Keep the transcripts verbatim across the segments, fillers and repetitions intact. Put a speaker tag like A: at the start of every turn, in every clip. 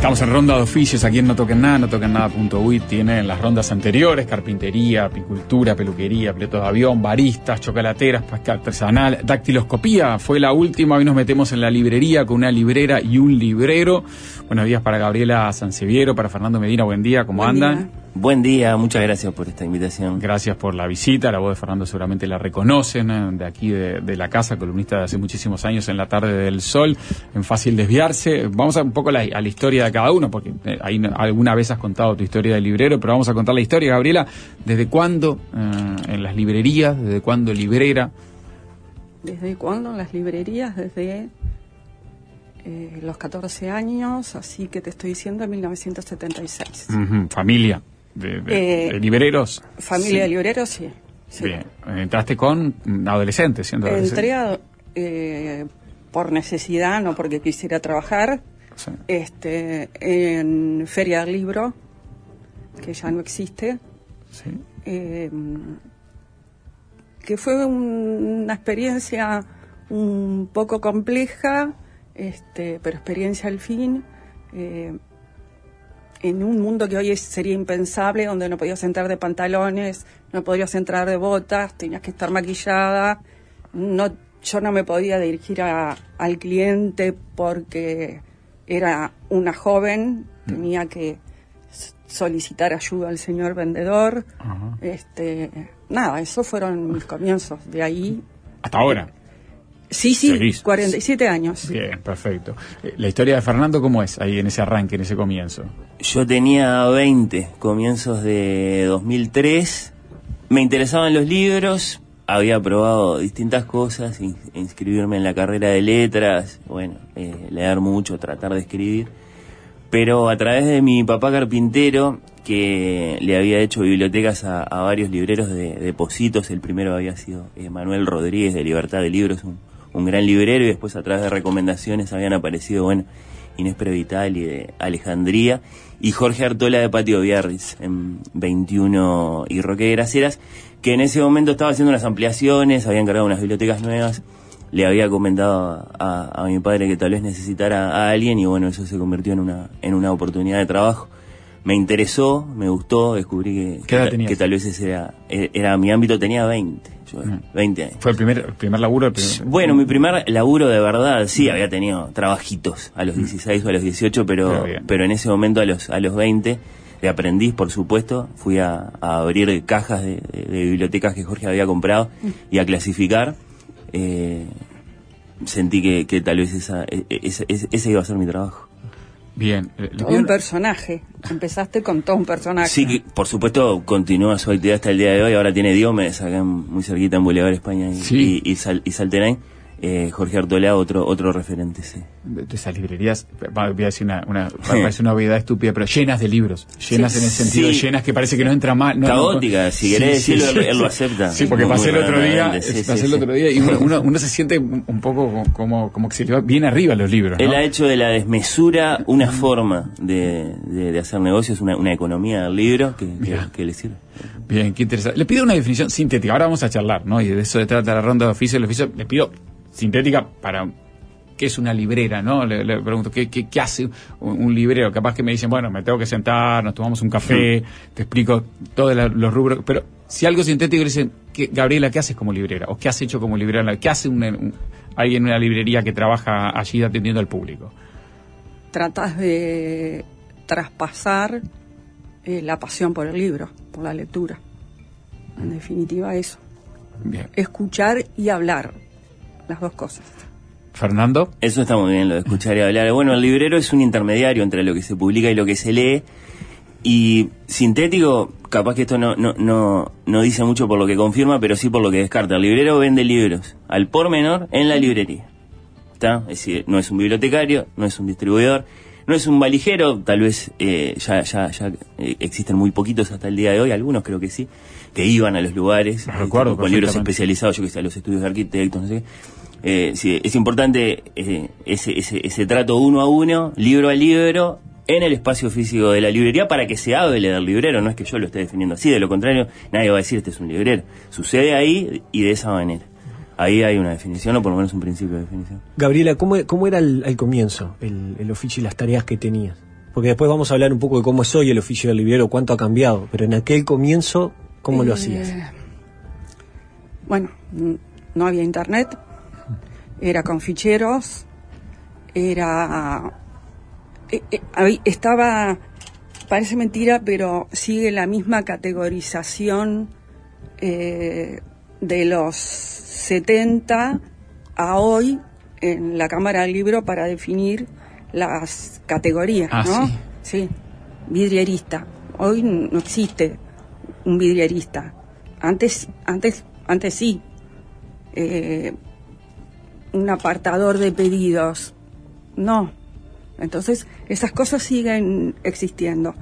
A: Estamos en ronda de oficios aquí en No Toquen Nada, no toquen nada punto uy. Tienen las rondas anteriores: carpintería, apicultura, peluquería, pilotos de avión, baristas, chocolateras, pesca artesanal, dactiloscopía. Fue la última. Hoy nos metemos en la librería con una librera y un librero. Buenos días para Gabriela Sanseviero, para Fernando Medina. Buen día, ¿cómo
B: Buen
A: andan?
B: Día. Buen día, muchas gracias por esta invitación.
A: Gracias por la visita. La voz de Fernando seguramente la reconocen, eh, de aquí de, de la casa, columnista de hace muchísimos años en La Tarde del Sol, en Fácil Desviarse. Vamos a un poco a la, a la historia de cada uno, porque eh, ahí alguna vez has contado tu historia de librero, pero vamos a contar la historia, Gabriela. ¿Desde cuándo eh, en las librerías? ¿Desde cuándo librera?
B: ¿Desde cuándo en las librerías? Desde eh, los catorce años, así que te estoy diciendo en mil novecientos setenta y seis.
A: Uh-huh. ¿Familia de, de, eh, de libreros?
B: Familia sí. de libreros, sí. sí.
A: Bien. Entraste con adolescentes, siendo adolescente.
B: Entré a, eh, por necesidad, no porque quisiera trabajar, sí. este, en Feria del Libro, que ya no existe.
A: Sí.
B: Eh, que fue un, una experiencia un poco compleja, este, pero experiencia al fin, eh, en un mundo que hoy es, sería impensable, donde no podías entrar de pantalones, no podías entrar de botas, tenías que estar maquillada, no, yo no me podía dirigir a, al cliente porque era una joven, mm. tenía que solicitar ayuda al señor vendedor. Uh-huh. este nada, esos fueron mis comienzos, de ahí
A: hasta ahora.
B: Sí, sí, ¿Seguís? cuarenta y siete años.
A: Bien, perfecto. La historia de Fernando, ¿cómo es ahí en ese arranque, en ese comienzo?
C: Yo tenía veinte, comienzos de dos mil tres, me interesaban los libros, había probado distintas cosas, in- inscribirme en la carrera de letras, bueno, eh, leer mucho, tratar de escribir. Pero a través de mi papá carpintero, que le había hecho bibliotecas a, a varios libreros de, de Positos, el primero había sido eh, Manuel Rodríguez de Libertad de Libros, un, un gran librero, y después a través de recomendaciones habían aparecido, bueno, Inés Previtali de Alejandría y Jorge Artola de Patio Biarritz en veintiuno y Roque de Graceras, que en ese momento estaba haciendo unas ampliaciones, habían cargado unas bibliotecas nuevas. Le había comentado a, a mi padre que tal vez necesitara a alguien y bueno, eso se convirtió en una en una oportunidad de trabajo. Me interesó, me gustó, descubrí que,
A: ¿Qué edad
C: que,
A: tenías?
C: que tal vez ese era, era mi ámbito, tenía veinte, yo, uh-huh. veinte años.
A: ¿Fue el primer, el primer laburo? El primer...
C: Bueno, mi primer laburo de verdad, sí, había tenido trabajitos a los dieciséis o a los dieciocho, pero pero, pero en ese momento a los a los veinte, de aprendiz, por supuesto, fui a, a abrir cajas de, de, de bibliotecas que Jorge había comprado y a clasificar. Eh, sentí que, que tal vez esa, esa, ese iba a ser mi trabajo.
A: Bien. Eh,
B: todo un personaje. Empezaste con todo un personaje.
C: Sí, que, por supuesto, continúa su actividad hasta el día de hoy. Ahora tiene Diomedes, acá muy cerquita en Boulevard España y,
A: sí.
C: y, y, Sal, y Salterain. Eh, Jorge Artola, otro otro referente, sí.
A: De esas librerías, voy a decir una, una, parece una obviedad estúpida, pero llenas de libros, llenas sí, en el sentido sí. llenas que parece que no entra más. No,
C: Caótica,
A: no,
C: si querés sí, decirlo, sí, él, él lo acepta.
A: Sí, porque pasé el otro día, sí, pasé sí, el otro día y uno, uno, uno se siente un, un poco como, como que se le va bien arriba los libros, ¿no?
C: Él ha hecho de la desmesura una forma de, de, de hacer negocios, una, una economía del libro que, que, que le sirve.
A: Bien, qué interesante. Le pido una definición sintética, ahora vamos a charlar, ¿no? Y de eso se trata la ronda de oficio. El oficio, le pido sintética para qué es una librera, ¿no? Le, le pregunto, ¿qué, qué, qué hace un, un librero? Capaz que me dicen, bueno, me tengo que sentar, nos tomamos un café, sí. te explico todos los rubros, pero si algo sintético le dicen, ¿qué, Gabriela, ¿qué haces como librera? ¿O qué has hecho como librera? ¿Qué hace un, un, alguien en una librería que trabaja allí atendiendo al público?
B: Tratas de traspasar eh, la pasión por el libro, por la lectura. En definitiva, eso.
A: Bien.
B: Escuchar y hablar. Las dos cosas.
A: Fernando.
C: Eso está muy bien, lo de escuchar y hablar. Bueno, el librero es un intermediario entre lo que se publica y lo que se lee. Y sintético, capaz que esto no, no, no, no dice mucho por lo que confirma, pero sí por lo que descarta. El librero vende libros al por menor en la librería. ¿Está? Es decir, no es un bibliotecario, no es un distribuidor, no es un valijero. Tal vez eh, ya, ya, ya eh, existen muy poquitos hasta el día de hoy, algunos creo que sí, que iban a los lugares
A: eh, recuerdo,
C: con libros especializados, yo que sé, a los estudios de arquitectos, no sé qué. Eh, sí, es importante eh, ese, ese, ese trato uno a uno, libro a libro, en el espacio físico de la librería para que se hable del librero. No es que yo lo esté definiendo así, de lo contrario nadie va a decir este es un librero. Sucede ahí y de esa manera. Ahí hay una definición, o por lo menos un principio de definición.
D: Gabriela, ¿cómo, cómo era el, al comienzo el, el oficio y las tareas que tenías? Porque después vamos a hablar un poco de cómo es hoy el oficio del librero, cuánto ha cambiado, pero en aquel comienzo, ¿cómo eh, lo hacías?
B: Bueno, no había internet, era con ficheros, era... Eh, eh, estaba, parece mentira, pero sigue la misma categorización eh, de los setenta a hoy en la Cámara del Libro para definir las categorías,
A: ah,
B: ¿no?
A: Sí.
B: sí, vidrierista. Hoy no existe un vidrierista. Antes, antes, antes sí. Eh, un apartador de pedidos. No. Entonces, esas cosas siguen existiendo.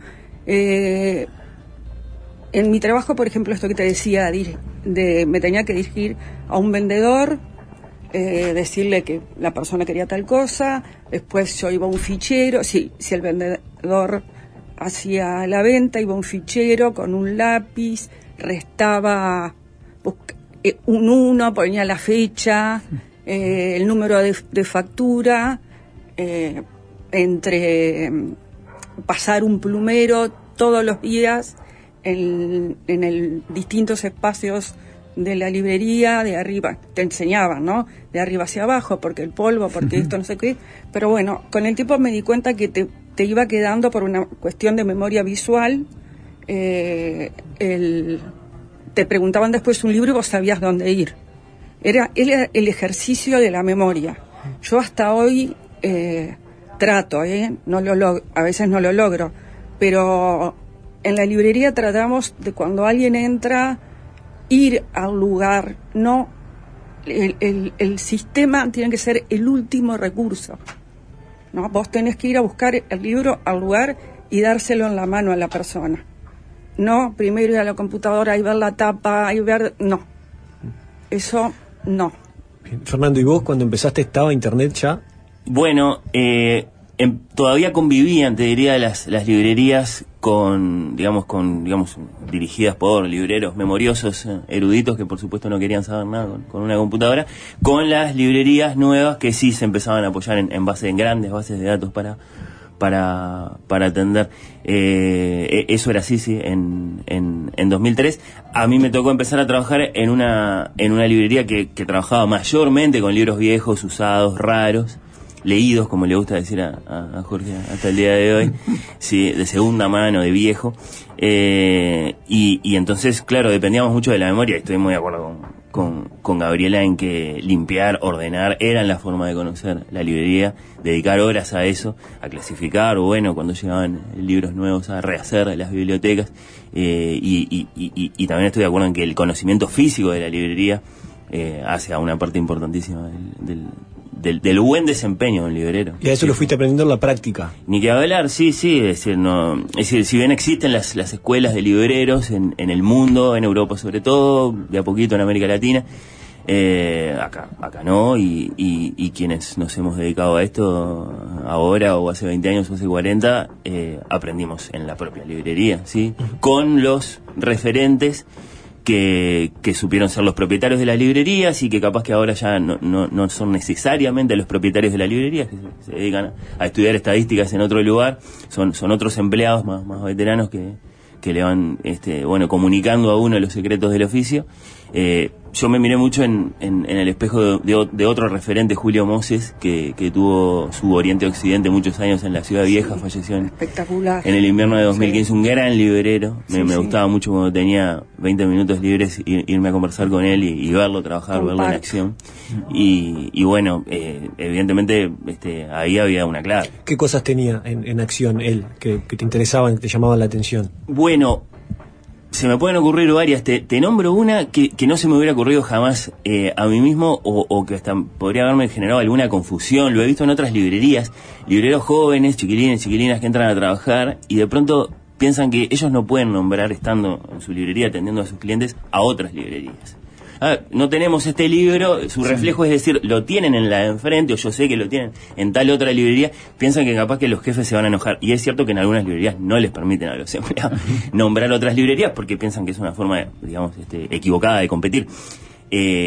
B: Eh, en mi trabajo, por ejemplo, esto que te decía, de, de, me tenía que dirigir a un vendedor, eh, decirle que la persona quería tal cosa, después yo iba a un fichero, si, si el vendedor hacía la venta, iba a un fichero con un lápiz, restaba busca, eh, un uno, ponía la fecha, eh, el número de, de factura, eh, entre eh, pasar un plumero todos los días en, en el distintos espacios de la librería, de arriba, te enseñaban, ¿no? De arriba hacia abajo, porque el polvo, porque esto, no sé qué. Pero bueno, con el tiempo me di cuenta que te, te iba quedando por una cuestión de memoria visual. Eh, el, te preguntaban después un libro y vos sabías dónde ir. Era, era el ejercicio de la memoria. Yo hasta hoy eh, trato, ¿eh? No lo log- a veces no lo logro, pero en la librería tratamos de cuando alguien entra, ir al lugar, no, el, el, el sistema tiene que ser el último recurso, ¿no? Vos tenés que ir a buscar el libro al lugar y dárselo en la mano a la persona. No, primero ir a la computadora y ver la tapa y ver, no, eso no.
D: Bien. Fernando, ¿y vos cuando empezaste estaba internet ya?
C: Bueno, eh, em, todavía convivían, te diría, las, las librerías con, digamos, con, digamos, dirigidas por libreros memoriosos, eh, eruditos, que por supuesto no querían saber nada con, con una computadora, con las librerías nuevas que sí se empezaban a apoyar en, en base, en grandes bases de datos para, para, para atender. Eh, eso era así, sí, en, en, en dos mil tres. A mí me tocó empezar a trabajar en una, en una librería que, que trabajaba mayormente con libros viejos, usados, raros, leídos, como le gusta decir a, a, a Jorge hasta el día de hoy, sí, de segunda mano, de viejo, eh, y, y entonces, claro, dependíamos mucho de la memoria. Estoy muy de acuerdo con, con, con Gabriela en que limpiar, ordenar, eran la forma de conocer la librería, dedicar horas a eso, a clasificar, o bueno, cuando llegaban libros nuevos, a rehacer las bibliotecas, eh, y, y, y, y también estoy de acuerdo en que el conocimiento físico de la librería eh, hace a una parte importantísima del, del Del, del buen desempeño de un librero.
D: Y a eso
C: sí.
D: Lo fuiste aprendiendo en la práctica.
C: Ni que hablar, sí, sí, es decir, no, es decir, si bien existen las, las escuelas de libreros en, en el mundo, en Europa sobre todo, de a poquito en América Latina, eh, acá, acá no, y, y, y quienes nos hemos dedicado a esto ahora o hace veinte años o hace cuarenta, eh, aprendimos en la propia librería, ¿sí? Uh-huh. Con los referentes Que, que supieron ser los propietarios de las librerías y que capaz que ahora ya no, no, no son necesariamente los propietarios de las librerías, que se, se dedican a, a estudiar estadísticas en otro lugar, son, son otros empleados más, más veteranos que, que le van este, bueno, comunicando a uno los secretos del oficio. Eh, yo me miré mucho en, en, en el espejo de, de, de otro referente, Julio Moses, que, que tuvo su Oriente Occidente muchos años en la Ciudad Vieja, sí, falleció en,
B: espectacular.
C: en el invierno de dos mil quince, sí. Un gran librero, me,
B: sí,
C: me
B: sí.
C: gustaba mucho cuando tenía veinte minutos libres ir, irme a conversar con él y, y verlo trabajar,
B: Compart.
C: verlo en acción. Y, y bueno, eh, evidentemente este, ahí había una clave.
D: ¿Qué cosas tenía en, en acción él que, que te interesaban, que te llamaban la atención?
C: Bueno, se me pueden ocurrir varias. Te, te nombro una que, que no se me hubiera ocurrido jamás eh, a mí mismo, o, o que hasta podría haberme generado alguna confusión. Lo he visto en otras librerías, libreros jóvenes, chiquilines, chiquilinas que entran a trabajar y de pronto piensan que ellos no pueden nombrar, estando en su librería atendiendo a sus clientes, a otras librerías. Ah, no tenemos este libro, su reflejo es decir, lo tienen en la de enfrente, o yo sé que lo tienen en tal otra librería, piensan que capaz que los jefes se van a enojar. Y es cierto que en algunas librerías no les permiten a los empleados nombrar otras librerías porque piensan que es una forma, digamos, este, equivocada de competir. Eh,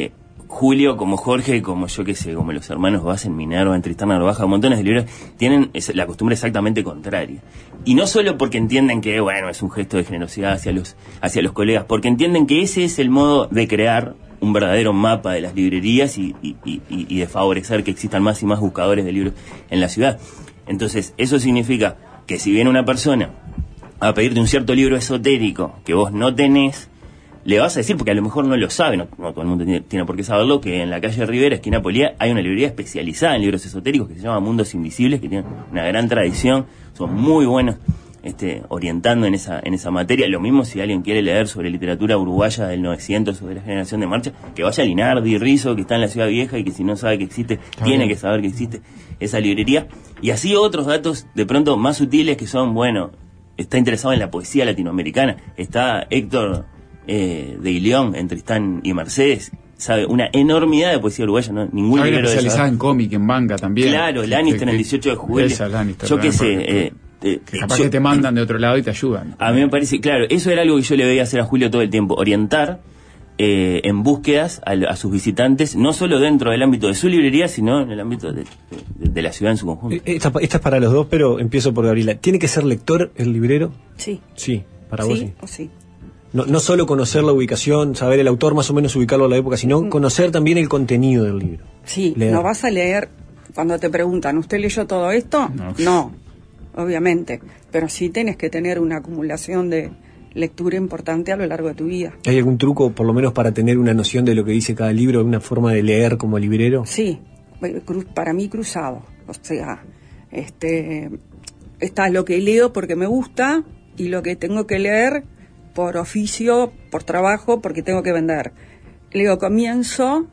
C: Julio, como Jorge, como yo qué sé, como los hermanos Basen, Minerva, Tristán Narvaja, montones de libros, tienen la costumbre exactamente contraria. Y no solo porque entienden que, bueno, es un gesto de generosidad hacia los, hacia los colegas, porque entienden que ese es el modo de crear un verdadero mapa de las librerías y, y, y, y de favorecer que existan más y más buscadores de libros en la ciudad. Entonces, eso significa que si viene una persona a pedirte un cierto libro esotérico que vos no tenés, le vas a decir, porque a lo mejor no lo sabe, no, no todo el mundo tiene, tiene por qué saberlo, que en la calle Rivera, esquina Polía, hay una librería especializada en libros esotéricos que se llama Mundos Invisibles, que tiene una gran tradición, son muy buenos este, orientando en esa en esa materia. Lo mismo si alguien quiere leer sobre literatura uruguaya del novecientos o de la generación de marcha, que vaya a Linardi, Rizzo, que está en la Ciudad Vieja y que si no sabe que existe, está tiene bien. que saber que existe esa librería. Y así otros datos de pronto más sutiles que son, bueno, está interesado en la poesía latinoamericana, está Héctor Eh, de Ilión, en Tristán y Mercedes, sabe una enormidad de poesía uruguaya, ¿no? Ningún
A: Hay
C: libro
A: especializada en cómic, en manga también.
C: Claro, Lannister en el dieciocho de julio.
A: Esa, Lannister,
C: yo qué sé,
A: porque,
C: eh, eh,
A: que capaz
C: yo,
A: que te mandan de otro lado y te ayudan.
C: A mí me parece, claro, eso era algo que yo le veía hacer a Julio todo el tiempo, orientar eh, en búsquedas a, a sus visitantes, no solo dentro del ámbito de su librería, sino en el ámbito de, de, de la ciudad en su conjunto.
D: Esta, esta es para los dos, pero empiezo por Gabriela. ¿Tiene que ser lector el librero?
B: Sí.
D: Sí, para
B: sí,
D: vos sí.
B: O sí.
D: No, no solo conocer la ubicación, saber el autor más o menos ubicarlo a la época, sino conocer también el contenido del libro.
B: Sí,
D: leer.
B: No vas a leer, cuando te preguntan, ¿usted leyó todo esto?
A: No,
B: no obviamente, pero sí tenés que tener una acumulación de lectura importante a lo largo de tu vida.
D: ¿Hay algún truco, por lo menos, para tener una noción de lo que dice cada libro, una forma de leer como librero?
B: Sí, para mí cruzado, o sea, este, está lo que leo porque me gusta y lo que tengo que leer por oficio, por trabajo, porque tengo que vender. Leo comienzo,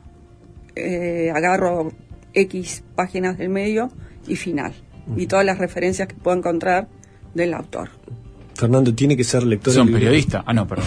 B: eh, agarro X páginas del medio y final. Y todas las referencias que puedo encontrar del autor.
D: Fernando, ¿tiene que ser lector?
A: ¿Son periodistas? Ah, no, perdón.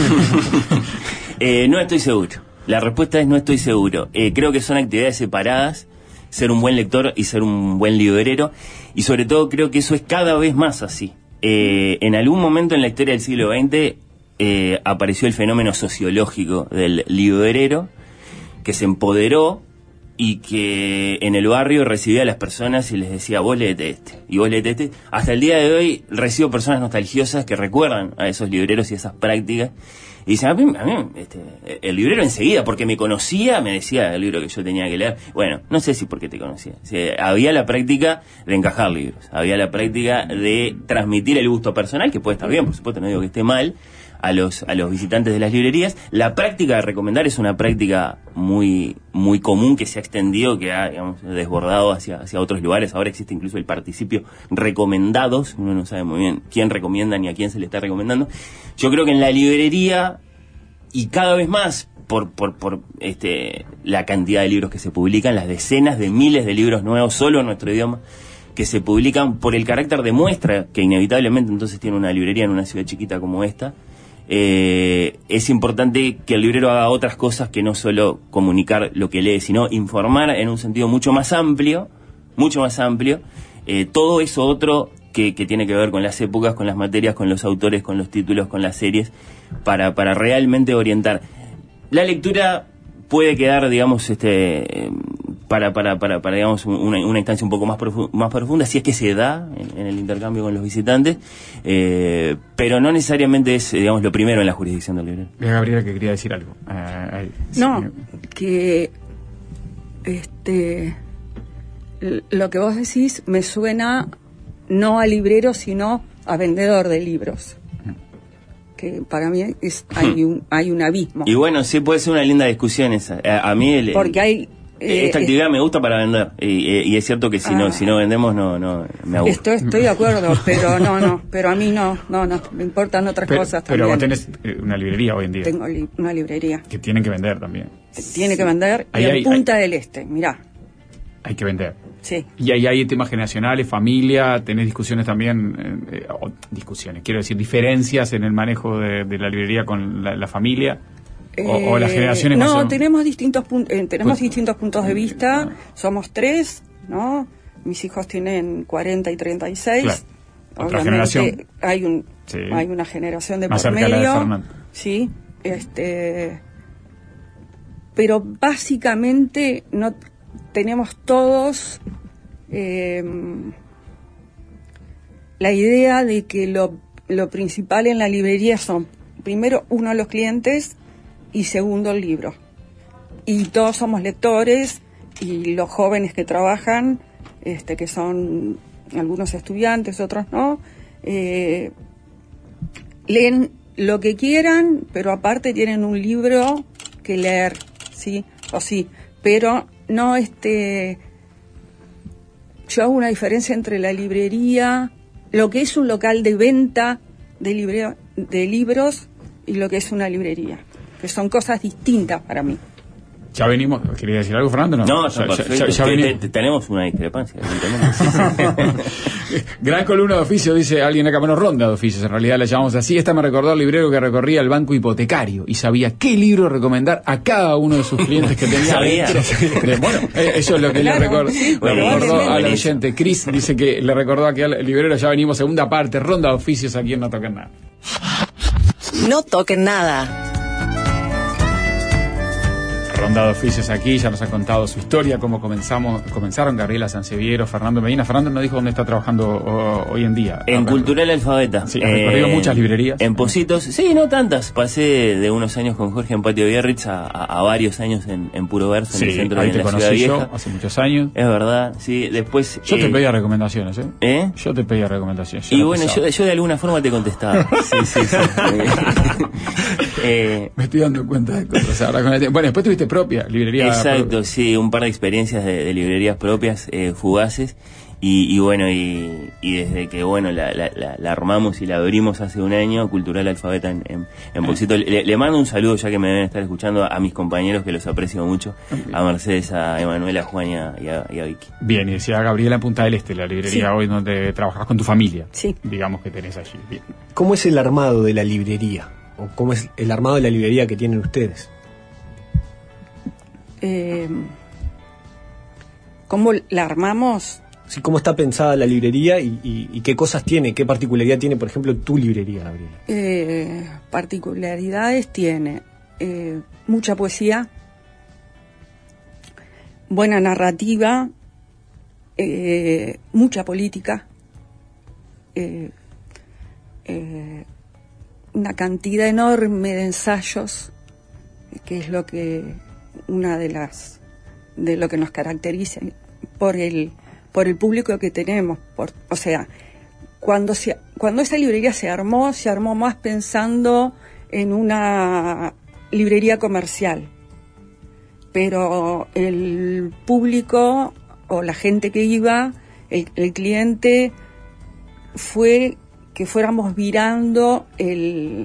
C: eh, no estoy seguro. La respuesta es no estoy seguro. Eh, creo que son actividades separadas, ser un buen lector y ser un buen librero. Y sobre todo creo que eso es cada vez más así. Eh, en algún momento en la historia del siglo veinte eh, apareció el fenómeno sociológico del librero, que se empoderó y que en el barrio recibía a las personas y les decía, vos leete este, y vos leete este. Hasta el día de hoy recibo personas nostalgiosas que recuerdan a esos libreros y esas prácticas y dicen, a mí, a mí este, el librero enseguida, porque me conocía, me decía el libro que yo tenía que leer. Bueno, no sé si porque te conocía. O sea, había la práctica de encajar libros, había la práctica de transmitir el gusto personal, que puede estar bien, por supuesto, no digo que esté mal, a los a los visitantes de las librerías. La práctica de recomendar es una práctica muy muy común que se ha extendido, que ha, digamos, desbordado hacia hacia otros lugares. Ahora existe incluso el participio recomendados. Uno no sabe muy bien quién recomienda ni a quién se le está recomendando. Yo creo que en la librería, y cada vez más por por por este la cantidad de libros que se publican, las decenas de miles de libros nuevos solo en nuestro idioma que se publican, por el carácter de muestra que inevitablemente entonces tiene una librería en una ciudad chiquita como esta. Eh, es importante que el librero haga otras cosas que no solo comunicar lo que lee, sino informar en un sentido mucho más amplio, mucho más amplio, eh, todo eso otro que, que tiene que ver con las épocas, con las materias, con los autores, con los títulos, con las series, para, para realmente orientar. La lectura puede quedar, digamos, este... para para para para digamos una, una instancia un poco más profu- más profunda, si es que se da en, en el intercambio con los visitantes, eh, pero no necesariamente es, digamos, lo primero en la jurisdicción del librero.
A: Gabriela, que quería decir algo. Uh,
B: no, sí. que este lo que vos decís me suena no a librero, sino a vendedor de libros. Que para mí es hay un hay un abismo.
C: Y bueno, sí puede ser una linda discusión esa. A, a mí el,
B: porque hay
C: esta eh, actividad me gusta para vender y, y es cierto que si ah, no si no vendemos no no me aburro.
B: Estoy, estoy de acuerdo, pero no no pero a mí no no no me importan otras
A: pero,
B: cosas
A: pero
B: también.
A: Pero vos tenés una librería hoy en día.
B: Tengo li- una librería
A: que tienen que vender también.
B: Tiene que vender ahí y en hay, Punta hay, del Este, mirá.
A: Hay que vender.
B: Sí.
A: Y ahí hay temas generacionales, familia, tenés discusiones también, eh, o, discusiones, quiero decir, diferencias en el manejo de, de la librería con la, la familia. O, eh, o las generaciones
B: no,
A: son...
B: tenemos distintos pun- eh, tenemos pues, distintos puntos de vista. No. Somos tres, ¿no? Mis hijos tienen cuarenta y treinta y seis.
A: Claro. Otra
B: Obviamente
A: generación.
B: hay un
A: sí.
B: hay una generación de
A: más
B: por
A: cerca
B: medio.
A: De la de Fernando.
B: Sí, este pero básicamente no tenemos todos eh, la idea de que lo, lo principal en la librería son, primero, uno, los clientes, y segundo, el libro. Y todos somos lectores, y los jóvenes que trabajan, este, que son algunos estudiantes, otros no, eh, leen lo que quieran, pero aparte tienen un libro que leer, sí o sí, pero no este yo hago una diferencia entre la librería, lo que es un local de venta de, libre, de libros, y lo que es una librería, que son cosas distintas para mí.
A: Ya venimos, ¿quería decir algo, Fernando? No,
C: no,
A: ya,
C: perfecto.
A: ya, ya
C: te, te, tenemos una discrepancia.
A: Gran columna de oficio, dice alguien acá. Bueno, ronda de oficios, en realidad la llamamos así. Esta me recordó al librero que recorría el banco hipotecario y sabía qué libro recomendar a cada uno de sus clientes que tenía.
C: ¿Sabía?
A: Bueno, eso es lo que claro, le recordó,
B: sí,
A: le recordó al oyente. Chris dice que le recordó aquí al librero. Ya venimos, segunda parte, ronda de oficios, aquí en No Toquen Nada.
E: No toquen nada.
A: Ronda de oficios aquí, ya nos ha contado su historia, cómo comenzamos, comenzaron Gabriela Sanseviero, Fernando Medina. Fernando nos dijo dónde está trabajando o, hoy en día.
C: En Cultural Alfabeta.
A: Sí, ha recorrido eh, muchas librerías.
C: En Positos, sí, no tantas. Pasé de unos años con Jorge en Patio Biarritz a, a, a varios años en, en Puro Verso,
A: sí,
C: en el centro
A: ahí
C: de
A: te
C: la
A: conocí
C: Ciudad Vieja.
A: Yo, hace muchos años.
C: Es verdad, sí. Después...
A: Yo
C: eh,
A: te pedía recomendaciones, ¿eh?
C: ¿eh?
A: Yo te pedía recomendaciones. Yo
C: y bueno, yo, yo de alguna forma te contestaba. Sí, sí, sí.
A: eh, Me estoy dando cuenta de cosas ahora con el tiempo. Bueno, después tuviste propia librería.
C: Exacto, sí, un par de experiencias de, de librerías propias, eh, fugaces, y, y bueno, y, y desde que bueno la, la, la, la armamos y la abrimos hace un año, Cultural Alfabeta en, en, en Posito. Le, le mando un saludo, ya que me deben estar escuchando, a mis compañeros, que los aprecio mucho, a Mercedes, a Emanuela, a Juan y a, y a, y a Vicky.
A: Bien, y decía Gabriela en Punta del Este, la librería sí. Hoy donde trabajas con tu familia.
B: Sí.
A: Digamos que tenés allí. Bien.
D: ¿Cómo es el armado de la librería? ¿O cómo es el armado de la librería que tienen ustedes?
B: Eh, ¿Cómo la armamos?
D: Sí, ¿cómo está pensada la librería y, y, y qué cosas tiene, qué particularidad tiene, por ejemplo, tu librería, Gabriela?
B: Eh, particularidades tiene eh, mucha poesía, buena narrativa, eh, mucha política, eh, eh, una cantidad enorme de ensayos, que es lo que una de las de lo que nos caracteriza por el por el público que tenemos, por, o sea, cuando se cuando esa librería se armó, se armó más pensando en una librería comercial, pero el público o la gente que iba, el, el cliente, fue que fuéramos virando el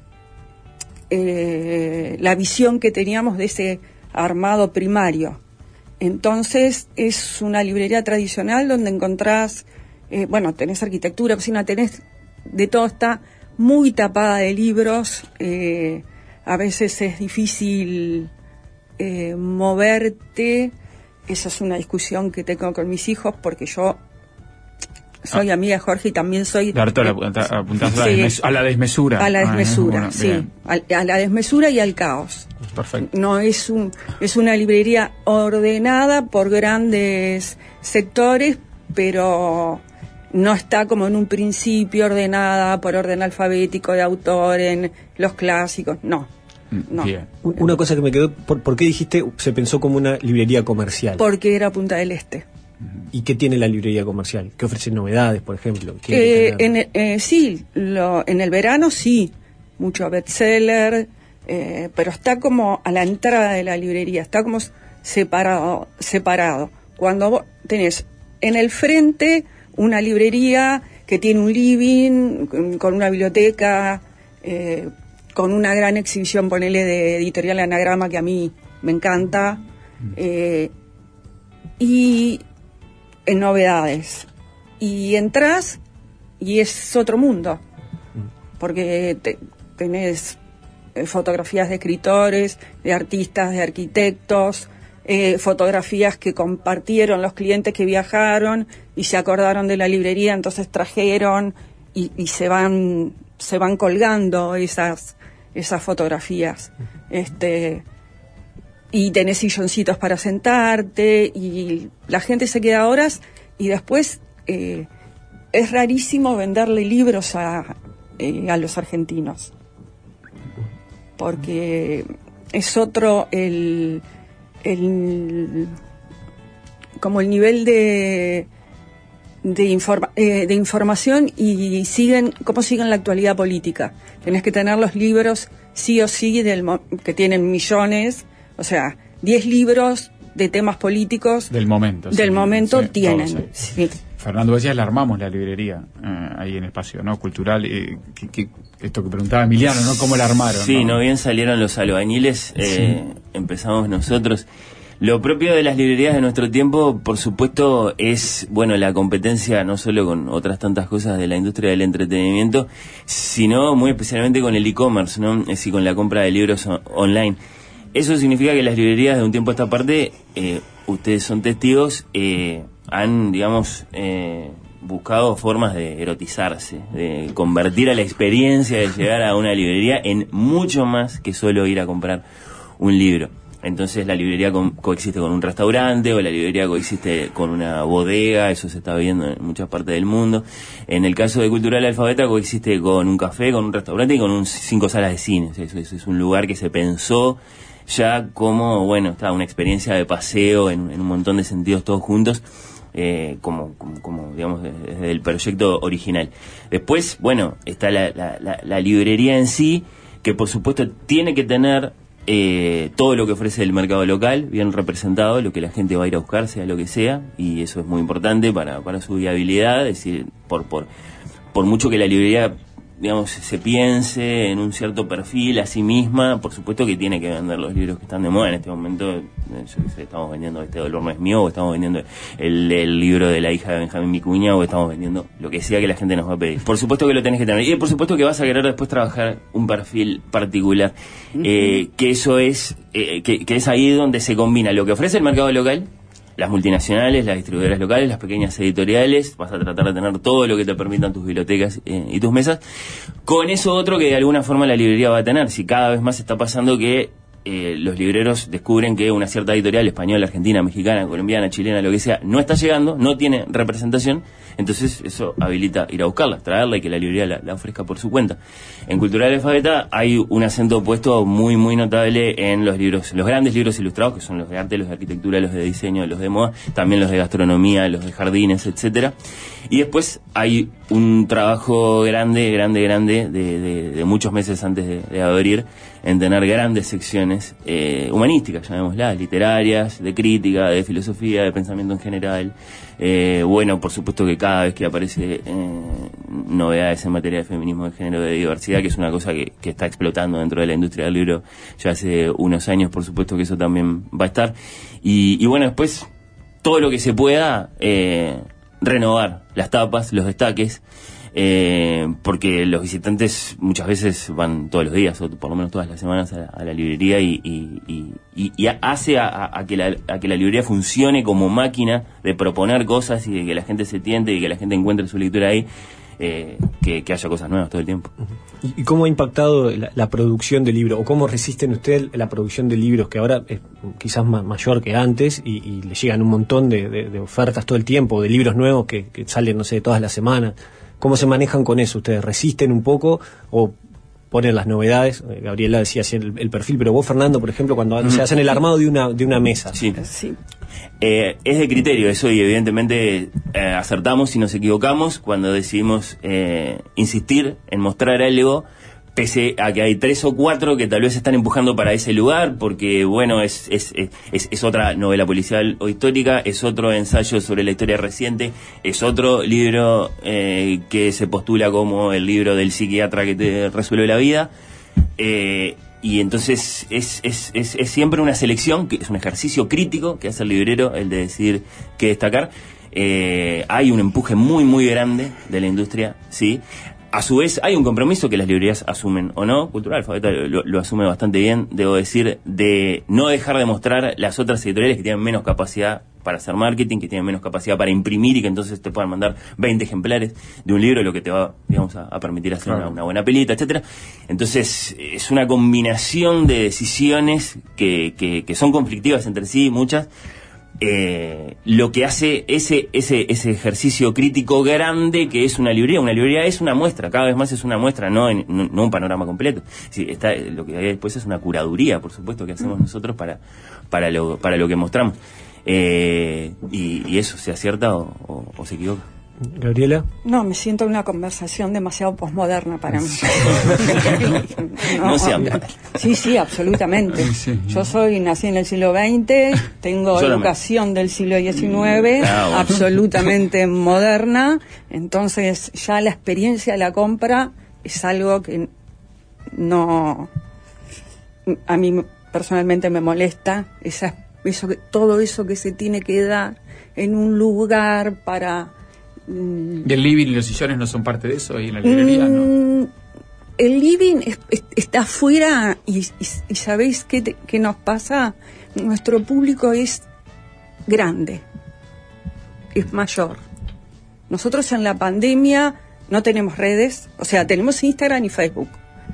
B: eh, la visión que teníamos de ese armado primario. Entonces es una librería tradicional donde encontrás, eh, bueno, tenés arquitectura, cocina, tenés de todo, está muy tapada de libros, eh, a veces es difícil eh, moverte. Esa es una discusión que tengo con mis hijos, porque yo soy ah. amiga de Jorge y también soy...
A: Claro, eh, apuntás sí, a, la desmes- a la desmesura.
B: A la desmesura,
A: ah,
B: sí. A, a la desmesura y al caos.
A: Perfecto.
B: No es un es una librería ordenada por grandes sectores, pero no está como en un principio ordenada por orden alfabético de autor en los clásicos, no. No.
A: Bien.
D: Una cosa que me quedó, ¿por, ¿por qué dijiste se pensó como una librería comercial?
B: Porque era Punta del Este.
D: ¿Y qué tiene la librería comercial? ¿Qué ofrece novedades, por ejemplo?
B: Eh, en, eh, sí, lo, en el verano sí, mucho bestseller, eh, pero está como a la entrada de la librería, está como separado, separado. Cuando vos tenés en el frente una librería que tiene un living, con, con una biblioteca, eh, con una gran exhibición, ponele, de Editorial Anagrama, que a mí me encanta, eh, y en novedades. Y entras y es otro mundo, porque te, tenés eh, fotografías de escritores, de artistas, de arquitectos, eh, fotografías que compartieron los clientes que viajaron y se acordaron de la librería, entonces trajeron y, y se van se van colgando esas esas fotografías. Este y tenés silloncitos para sentarte, y la gente se queda horas, y después eh, es rarísimo venderle libros a, eh, a los argentinos, porque es otro el, el como el nivel de de, informa, eh, de información, y siguen cómo siguen la actualidad política. Tenés que tener los libros sí o sí del que tienen millones, o sea, diez libros de temas políticos
A: del momento.
B: Del
A: sí,
B: momento
A: sí,
B: tienen. Sí.
A: Fernando, decías, la armamos la librería eh, ahí en Espacio, ¿no? Cultural, eh, que, que, esto que preguntaba Emiliano, ¿no? ¿Cómo la armaron?
C: Sí,
A: no,
C: no bien salieron los albañiles, eh, sí. Empezamos nosotros. Lo propio de las librerías de nuestro tiempo, por supuesto, es, bueno, la competencia no solo con otras tantas cosas de la industria del entretenimiento, sino muy especialmente con el e-commerce, ¿no? Es decir, con la compra de libros on- online. Eso significa que las librerías de un tiempo a esta parte, eh, ustedes son testigos, eh, han, digamos, eh, buscado formas de erotizarse, de convertir a la experiencia de llegar a una librería en mucho más que solo ir a comprar un libro. Entonces la librería co- coexiste con un restaurante, o la librería coexiste con una bodega, eso se está viendo en muchas partes del mundo. En el caso de Cultural Alfabeta coexiste con un café, con un restaurante y con un, cinco salas de cine. Eso, eso es un lugar que se pensó ya como, bueno, está una experiencia de paseo en, en un montón de sentidos todos juntos, eh, como, como, como, digamos, desde el proyecto original. Después, bueno, está la, la, la, la librería en sí, que por supuesto tiene que tener eh, todo lo que ofrece el mercado local, bien representado, lo que la gente va a ir a buscar, sea lo que sea, y eso es muy importante para, para su viabilidad. Es decir, por, por, por mucho que la librería, digamos, se piense en un cierto perfil a sí misma, por supuesto que tiene que vender los libros que están de moda en este momento. Yo qué sé, estamos vendiendo Este dolor no es mío, o estamos vendiendo el, el libro de la hija de Benjamín Vicuña, o estamos vendiendo lo que sea que la gente nos va a pedir. Por supuesto que lo tenés que tener, y por supuesto que vas a querer después trabajar un perfil particular, uh-huh. eh, que eso es eh, que, que es ahí donde se combina lo que ofrece el mercado local, las multinacionales, las distribuidoras locales, las pequeñas editoriales. Vas a tratar de tener todo lo que te permitan tus bibliotecas eh, y tus mesas, con eso otro que de alguna forma la librería va a tener. Si cada vez más está pasando que eh, los libreros descubren que una cierta editorial española, argentina, mexicana, colombiana, chilena, lo que sea, no está llegando, no tiene representación, entonces eso habilita ir a buscarla, traerla y que la librería la, la ofrezca por su cuenta. En Cultural Alfabeta hay un acento puesto muy muy notable en los libros, los grandes libros ilustrados, que son los de arte, los de arquitectura, los de diseño, los de moda, también los de gastronomía, los de jardines, etcétera. Y después hay un trabajo grande, grande, grande de, de, de muchos meses antes de, de abrir, en tener grandes secciones eh, humanísticas, llamémoslas, literarias, de crítica, de filosofía, de pensamiento en general. Eh, bueno, por supuesto que cada vez que aparece eh, novedades en materia de feminismo, de género, de diversidad, que es una cosa que, que está explotando dentro de la industria del libro ya hace unos años, por supuesto que eso también va a estar. Y, y bueno, después todo lo que se pueda, eh, renovar las tapas, los destaques, eh, porque los visitantes muchas veces van todos los días, o por lo menos todas las semanas, a la, a la librería, y, y, y, y, y hace a, a, que la, a que la librería funcione como máquina de proponer cosas y de que la gente se tiente y que la gente encuentre su lectura ahí, eh, que, que haya cosas nuevas todo el tiempo.
D: ¿Y cómo ha impactado la, la producción de libros? ¿O cómo resisten ustedes la producción de libros, que ahora es quizás ma- mayor que antes, y, y le llegan un montón de, de, de ofertas todo el tiempo, de libros nuevos que, que salen, no sé, todas las semanas? ¿Cómo se manejan con eso? ¿Ustedes resisten un poco o ponen las novedades? Eh, Gabriela decía así el, el perfil, pero vos, Fernando, por ejemplo, cuando mm. se hacen el armado de una, de una mesa.
C: Sí.
B: Sí.
C: Eh, es de criterio eso, y evidentemente eh, acertamos y nos equivocamos cuando decidimos eh, insistir en mostrar algo, pese a que hay tres o cuatro que tal vez están empujando para ese lugar, porque bueno, es es, es, es otra novela policial o histórica, es otro ensayo sobre la historia reciente, es otro libro eh, que se postula como el libro del psiquiatra que te resuelve la vida, eh, y entonces es, es, es, es siempre una selección, que es un ejercicio crítico que hace el librero, el de decidir qué destacar. Eh, hay un empuje muy muy grande de la industria, sí. a su vez hay un compromiso que las librerías asumen, o no, Cultural Alfabeta lo, lo asume bastante bien, debo decir, de no dejar de mostrar las otras editoriales que tienen menos capacidad para hacer marketing, que tienen menos capacidad para imprimir y que entonces te puedan mandar veinte ejemplares de un libro, lo que te va, digamos, a, a permitir hacer claro. una, una buena pelita, etcétera. Entonces es una combinación de decisiones que, que, que son conflictivas entre sí, muchas. Eh, lo que hace ese ese ese ejercicio crítico grande que es una librería. Una librería es una muestra, cada vez más es una muestra, no, en, no, no un panorama completo. Sí, está, lo que hay después es una curaduría, por supuesto, que hacemos nosotros para para lo para lo que mostramos. Eh, y, y eso, ¿se acierta o, o, o se equivoca?
D: Gabriela.
B: No, me siento en una conversación demasiado posmoderna para mí.
C: no, no se habla.
B: Sí, sí, absolutamente. Yo soy, nací en el siglo veinte, tengo educación del siglo diecinueve, ah, bueno. absolutamente moderna, entonces ya la experiencia de la compra es algo que no, a mí personalmente me molesta, esa, eso, todo eso que se tiene que dar en un lugar para...
A: ¿Y el living y los sillones no son parte de eso? ¿Y en la librería no?
B: El living es, es, está afuera y, y, y ¿sabéis qué, te, qué nos pasa? Nuestro público es grande, es mayor. Nosotros en la pandemia no tenemos redes, o sea, tenemos Instagram y Facebook.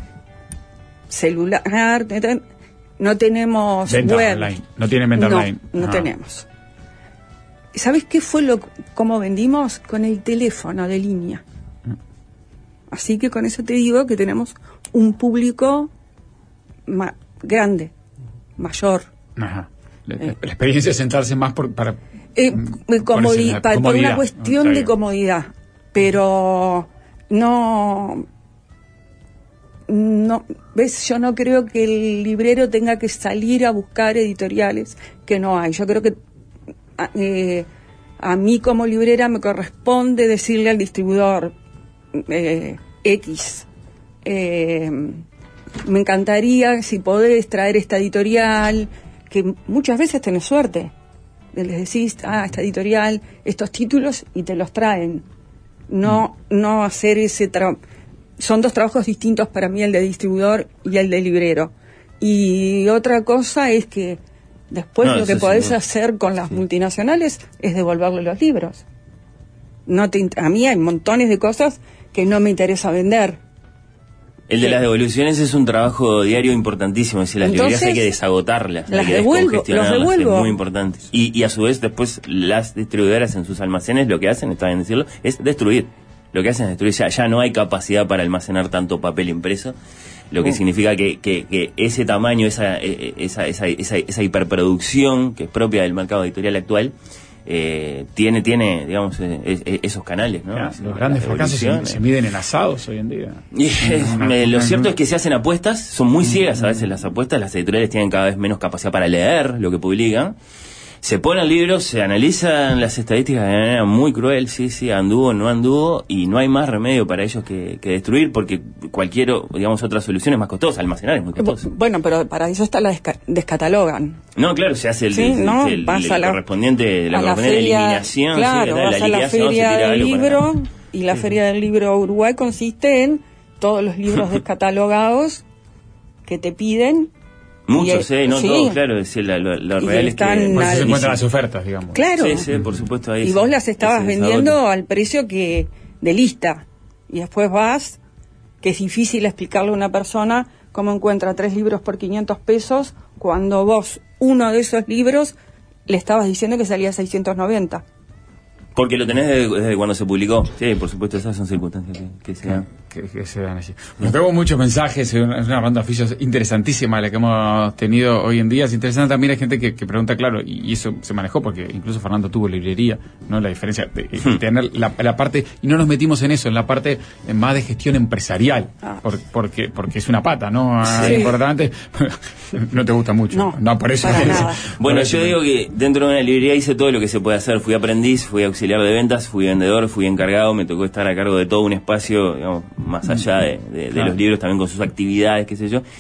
B: Celular, no tenemos
A: venta
B: web.
A: Online. No tienen venta
B: no,
A: online.
B: No
A: ah.
B: tenemos. ¿Sabes qué fue lo cómo vendimos? Con el teléfono de línea. Así que con eso te digo que tenemos un público ma- grande, mayor.
A: Ajá. La, eh. la experiencia es sentarse más por, para...
B: Eh, comodi- para por una cuestión no, de comodidad. Pero no... no ves, yo no creo que el librero tenga que salir a buscar editoriales que no hay. Yo creo que A, eh, a mí como librera me corresponde decirle al distribuidor eh, X, eh, me encantaría si podés traer esta editorial, que muchas veces tenés suerte, les decís, ah, esta editorial, estos títulos, y te los traen. No, mm. no hacer ese trabajo. Son dos trabajos distintos para mí, el de distribuidor y el de librero. Y otra cosa es que después no, lo que podés seguro. hacer con las sí. multinacionales es devolverle los libros. No te, a mí hay montones de cosas que no me interesa vender.
C: El de las devoluciones es un trabajo diario importantísimo, es decir, las
B: Entonces,
C: librerías hay que desagotarlas,
B: las
C: hay que
B: devuelvo, los devuelvo.
C: Es muy importante. Y, y a su vez después las distribuidoras en sus almacenes lo que hacen, está bien decirlo, es destruir. Lo que hacen es destruir, ya, ya no hay capacidad para almacenar tanto papel impreso. Lo que uh. significa que, que, que ese tamaño, esa, esa, esa, esa, esa hiperproducción que es propia del mercado editorial actual, eh, tiene, tiene, digamos, eh, eh, esos canales, ¿no?
A: Ya, los grandes fracasos se, se miden en asados hoy en día.
C: Y, eh, lo cierto es que se hacen apuestas, son muy ciegas a veces las apuestas, las editoriales tienen cada vez menos capacidad para leer lo que publican. Se ponen libros, se analizan las estadísticas de manera muy cruel, sí, sí, anduvo, no anduvo, y no hay más remedio para ellos que, que destruir, porque cualquier, digamos, otra solución es más costosa, almacenar es muy costoso.
B: Bueno, pero para eso está la desca- descatalogan.
C: No, claro, se hace el,
B: sí,
C: el,
B: ¿no?
C: el, el, el
B: la,
C: correspondiente, la,
B: la
C: correspondiente
B: feria,
C: eliminación,
B: claro,
C: sí, la,
B: vas
C: la
B: a la feria del libro, para... y la
C: sí.
B: feria del libro Uruguay consiste en todos los libros descatalogados que te piden.
C: Muchos, eh, no
B: sí.
C: todos, claro, es decir, lo, lo, lo real es que...
A: Por eso se encuentran las ofertas, digamos.
B: Claro.
C: Sí, sí, por supuesto. Ahí
B: y
C: sí,
B: vos las estabas
C: sí,
B: vendiendo
C: desagote.
B: al precio que de lista. Y después vas, que es difícil explicarle a una persona cómo encuentra tres libros por quinientos pesos, cuando vos, uno de esos libros, le estabas diciendo que salía seiscientos noventa.
C: Porque lo tenés desde, desde cuando se publicó. Sí, por supuesto, esas son circunstancias que, que se dan.
A: Que, que se dan así. Nos tengo muchos mensajes, es una, una ronda de oficios interesantísima la que hemos tenido hoy en día. Es interesante también, hay gente que, que pregunta, claro, y, y eso se manejó porque incluso Fernando tuvo librería, ¿no? La diferencia de, de hmm. tener la, la parte, y no nos metimos en eso, en la parte más de gestión empresarial, ah. por, porque porque es una pata, ¿no?
B: Sí.
A: Importante. No te gusta mucho.
B: No,
A: no por eso.
B: Para nada.
C: Bueno,
A: por
C: yo
A: eso,
C: digo que dentro de una librería hice todo lo que se puede hacer. Fui aprendiz, fui auxiliar de ventas, fui vendedor, fui encargado, me tocó estar a cargo de todo un espacio, digamos, más allá de, de, de claro. los libros, también con sus actividades, qué sé yo.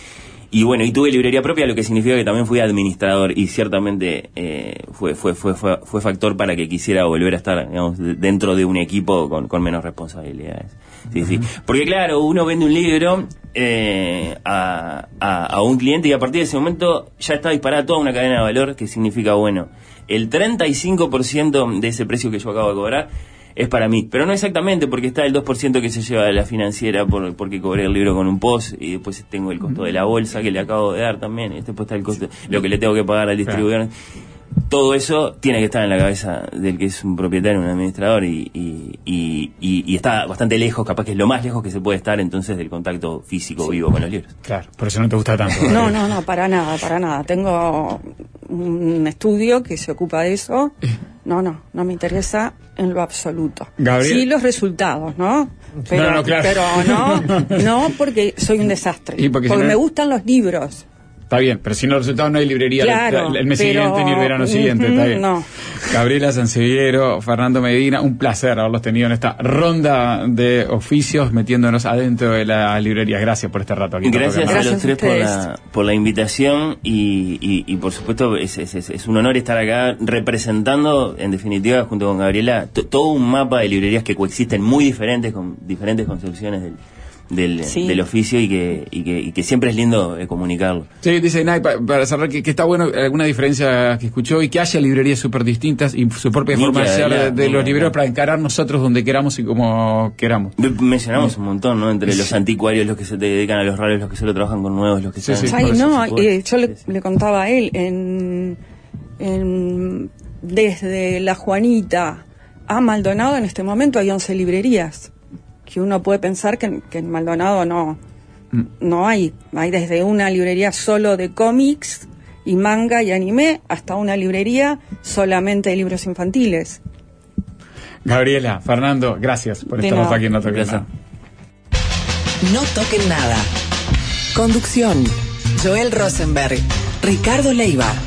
C: y bueno, y tuve librería propia, lo que significa que también fui administrador, y ciertamente eh, fue, fue, fue, fue, fue factor para que quisiera volver a estar, digamos, dentro de un equipo con, con menos responsabilidades. Sí, uh-huh. sí. Porque claro, uno vende un libro eh, a, a, a un cliente y a partir de ese momento ya está disparada toda una cadena de valor, que significa, bueno, el treinta y cinco por ciento de ese precio que yo acabo de cobrar es para mí, pero no exactamente, porque está el dos por ciento que se lleva de la financiera por, porque cobré el libro con un post, y después tengo el costo de la bolsa que le acabo de dar también, y después está el costo, lo que le tengo que pagar al distribuidor. Todo eso tiene que estar en la cabeza del que es un propietario, un administrador, y, y, y, y, y está bastante lejos, capaz que es lo más lejos que se puede estar entonces del contacto físico, sí, vivo con los libros.
A: Claro, por eso no te gusta tanto.
B: No, no, no, para nada, para nada. Tengo un estudio que se ocupa de eso. No, no, no me interesa en lo absoluto.
A: Gabriel.
B: Sí, los resultados, ¿no? Pero
A: no, no, claro.
B: pero no, no porque soy un desastre.
A: ¿Y porque
B: porque
A: si no...
B: me gustan los libros.
A: Está bien, pero sin los resultados no hay librería
B: claro,
A: el, el mes
B: pero...
A: siguiente ni el verano siguiente. Está bien.
B: No.
A: Gabriela Sanseviero, Fernando Medina, un placer haberlos tenido en esta ronda de oficios metiéndonos adentro de la librería. Gracias por este rato aquí.
C: Gracias a
B: Gracias
C: los tres
B: a
C: por la, por la invitación y, y, y por supuesto es, es, es un honor estar acá representando, en definitiva, junto con Gabriela, t- todo un mapa de librerías que coexisten muy diferentes, con diferentes concepciones del Del, sí. del oficio y que, y que y que siempre es lindo eh, comunicarlo.
A: Sí, dice Nay, pa, para cerrar, que, que está bueno alguna diferencia que escuchó y que haya librerías súper distintas y su propia forma de ser de, de los libreros para encarar nosotros donde queramos y como queramos.
C: Mencionamos sí. un montón, ¿no? Entre
A: sí.
C: los anticuarios, los que se dedican a los raros, los que solo trabajan con nuevos, los que
B: sí,
C: están...
B: sí. Ay, no, eh, yo le, le contaba a él, en, en desde La Juanita a Maldonado en este momento hay once librerías. Que uno puede pensar que, que en Maldonado no no hay. Hay desde una librería solo de cómics y manga y anime hasta una librería solamente de libros infantiles.
A: Gabriela, Fernando, gracias por estar aquí en No Toquen Nada.
E: No Toquen Nada. Conducción: Joel Rosenberg, Ricardo Leiva.